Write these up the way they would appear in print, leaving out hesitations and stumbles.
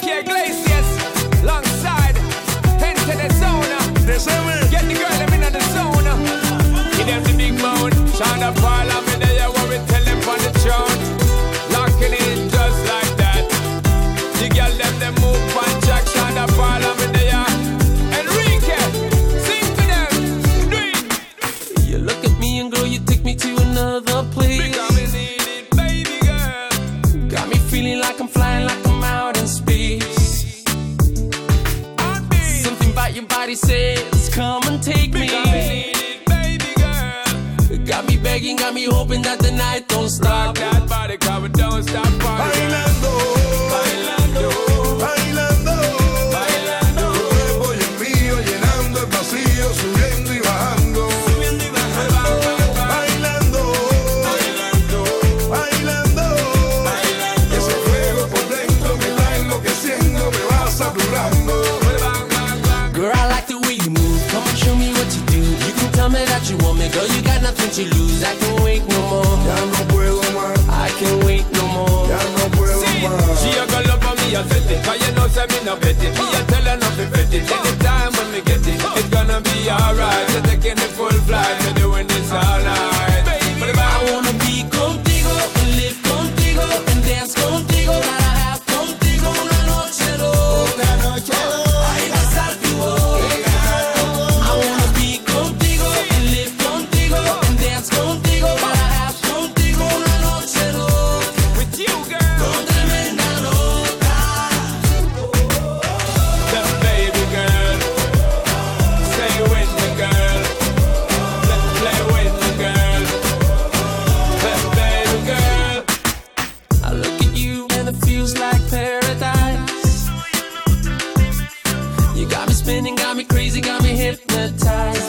Enrique Iglesias, alongside Into the Zone. Get the girl them in the zone. Give them the big moan. Shonda Paul, I'm in there, what we tell them on the throne. Locking in just like that. The girl them move on track. Shonda Paul, I'm in there. Enrique, sing to them. Do it. You look at me and girl, you take me to another place. Because me need it, baby girl. Got me feeling like I'm flying, like I'm out in space. Something about your body says, come and take me. Because me need it, baby girl. Got me begging, got me hoping that the night don't stop. Rock that body, cause we don't stop partying. Bailando, Bailando, bailando, bailando. tu cuerpo y el mío llenando el vacío, subiendo y bajando. Bailando, bailando, ese fuego por dentro me está enloqueciendo, me va saturando. Girl, I like the way you move. Come and show me what you do. You can tell me that you want me, girl. You got nothing to lose. I can't wait no more. Ya no puedo más, I can't wait no more. ya no puedo más. She a go love for me, I set it. Cause you know, say me no bet it. Me a tell her not to bet it. Anytime when me get it, it's gonna be alright. You're taking the full flight, you're doing this all night. But if I wanna be contigo, and live contigo, and dance contigo. Gotta have contigo una noche loca. Ay, besar tu boca. I wanna be contigo, and live contigo, and dance contigo. Gotta have contigo una noche loca. with you, girl, Con tremenda loca. the baby girl, stay with me, girl, play with me, girl, the baby girl. I look at you and it feels like paradise. You got me spinning, got me crazy, got me hypnotized.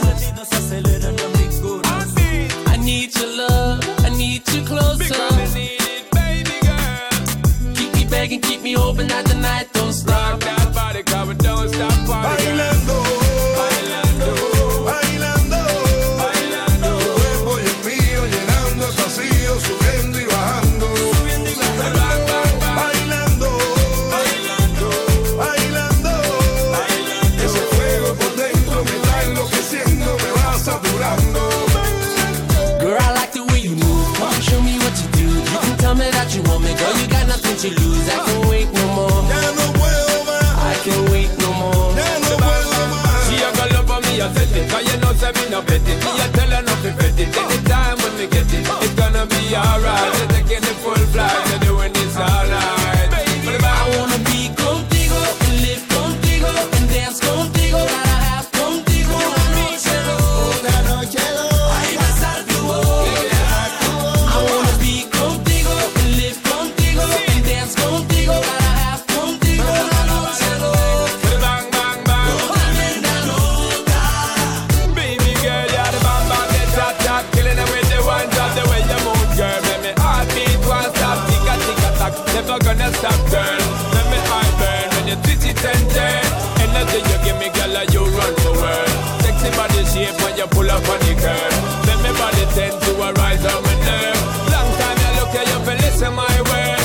I need your love, I need you closer. Because me need it, baby girl. Keep me begging, keep me hoping that the night don't Rock stop. that body, cause we don't stop partying. Bailando, Bailando, bailando, bailando. tu cuerpo y el mío llenando el vacío, subiendo y bajando. Bang, bang, bang. Bailando, Bailando, bailando, bailando. ese fuego por dentro me está enloqueciendo, me va saturando. Girl, I like the way you move. Come and show me what you do. You can tell me that you want me, girl. You got nothing to lose. I can't wait no more. Ya no puedo más, I can't wait no more. ya no puedo más. She a go love for me, I set it. Cause you know, say me no bet it. Me a tell her not to bet it. Anytime when me get it, it's gonna be alright. You're taking the full flight, you're doing this all night. But if I wanna be contigo, and live contigo, and dance contigo. Gotta have contigo una noche loca. Ay, besar tu boca. I wanna be contigo, and live contigo, and dance contigo. Gotta have contigo una noche loca. bang, bang, bang. Tremenda loca. Baby girl, you're the bam bam, the top top. Killing them with the one drop, the way you move, girl. Make me heartbeat won't stop, tick a tack. Never gonna stop, girl. Make me heart burn when you twist it and turn. Energy you give me, girl, you run the world. Sexy body shape when you pull up on the curve. Make me body tend to a rise on my nerve. Long time you look at you, feel listen my word.